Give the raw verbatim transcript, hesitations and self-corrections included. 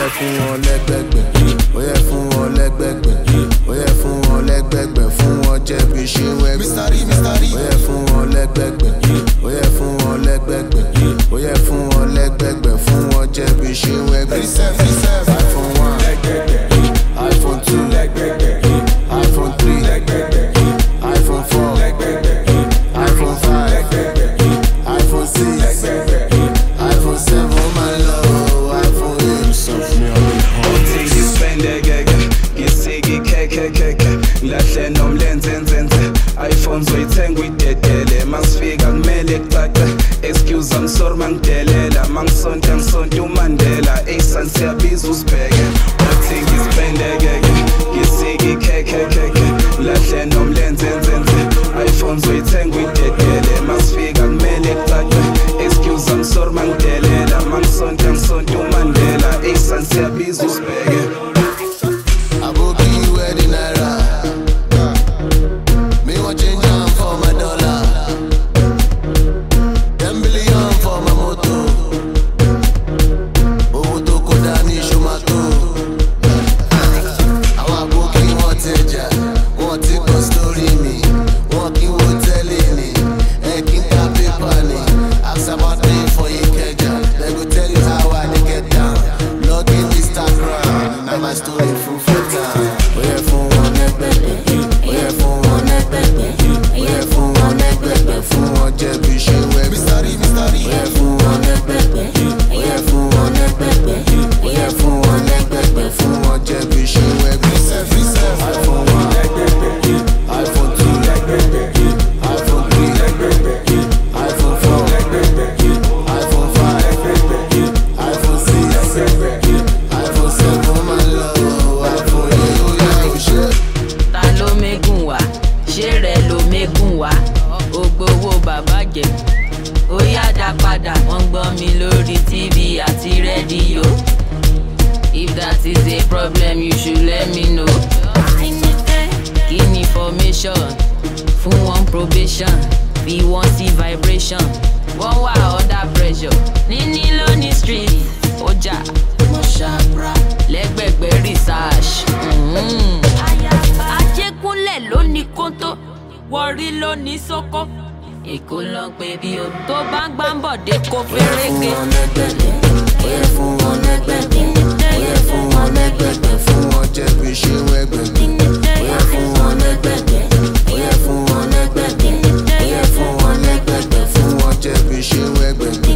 fún wọn lẹ́gbẹ̀gbẹ̀, ó yẹ fún wọn lẹ́gbẹ̀gbẹ̀, ó yẹ fún wọn lẹ́gbẹ̀gbẹ̀, fún wọn jẹ̀bi ṣé wẹ́gbẹ̀. Ó yẹ fún wọn lẹ́gbẹ̀gbẹ̀, ó yẹ fún wọn lẹ́gbẹ̀gbẹ̀, ó yẹ fún wọn lẹ́gbẹ̀gbẹ̀, fún wọn jẹ̀bi ṣé wẹ́gbẹ̀. iPhone one, iPhone two, iPhone three, iPhone four, iPhone five, iPhone six, iPhone seven, my love, iPhone eight. Something Othi ngispende keke, ngisiki keke keke, lahle nomlenze nzenze, iPhone zoyithenga uyidedele, masifika kumele kucace, excuse I'm sorry mangidelela, mangisonta ngisonta uMandela, esan siyabiza usibheke. Othi ngispende keke, ngisiki keke keke, lahle nomlenze nzenze, iPhone zoyithenga uyidedele, masifika kumele kucace, excuse I'm sorry mangidelela, mangisonta ngisonta uMandela, esan siyabiza usibheke. Aboki wedding naira, me want change am for my dollar, ten billion for my moto, owó tó kó dání ṣomato. Àwọn aboki wọ́n tẹja, wọ́n ti kọ story mi, wọ́n kí wọ́n tẹ́lẹ̀ ni, ẹ kí n ka paper ni. Ask about me for Ikeja, they go tell you how I dey get down. Log in Instagram, na my story full for town. Ó yẹ fún wọn lẹ́gbẹ̀gbẹ̀, ó yẹ fún wọn lẹ́gbẹ̀gbẹ̀, ó yẹ fún wọn lẹ́gbẹ̀gbẹ̀, fún wọn jẹ̀bi ṣé wẹ́gbẹ̀. Ó yẹ fún wọn lẹ́gbẹ̀gbẹ̀, ó yẹ fún wọn lẹ́gbẹ̀gbẹ̀, ó yẹ fún wọn lẹ́gbẹ̀gbẹ̀, fún wọn jẹ̀bi ṣé wẹ́gbẹ̀. iPhone one, iPhone two, iPhone three, iPhone four, iPhone five, iPhone six, iPhone seven, my love, iPhone eight, ó yá ó ṣe. Ta ló mégùn wá? Ṣé rẹ̀ ló mégùn wá? Ó gbowó bàbá jẹ. Ó yá dá padà, wọ́n gbọ́ mi lórí T V àti rédíò. If that is a problem, you should let me know. Give me information, fún wọn probation, bí wọ́n sí vibration. Wọ́n wà under pressure. Níní lóní street, ọjà, mo ṣàbra, lẹ́gbẹ̀gbẹ̀ research. Mm-hmm. Ajégúnlẹ̀ ló ní kóńtó, Warri ló ní sóko. Èkó ló ń pè bí o tó bá ń gbàǹbọ̀dé kó fẹ́rẹ́gẹ́. Ó yẹ fún wọn lẹ́gbẹ̀gbẹ̀, ó yẹ fún wọn lẹ́gbẹ̀gbẹ̀, fún wọn jẹ̀bi ṣé wẹ́gbẹ̀gbẹ̀. Ó yẹ fún wọn lẹ́gbẹ̀gbẹ̀, ó yẹ fún wọn lẹ́gbẹ̀gbẹ̀, ó yẹ fún wọn lẹ́gbẹ̀gbẹ̀, fún wọn jẹ̀bi ṣé wẹ́gbẹ̀gbẹ̀.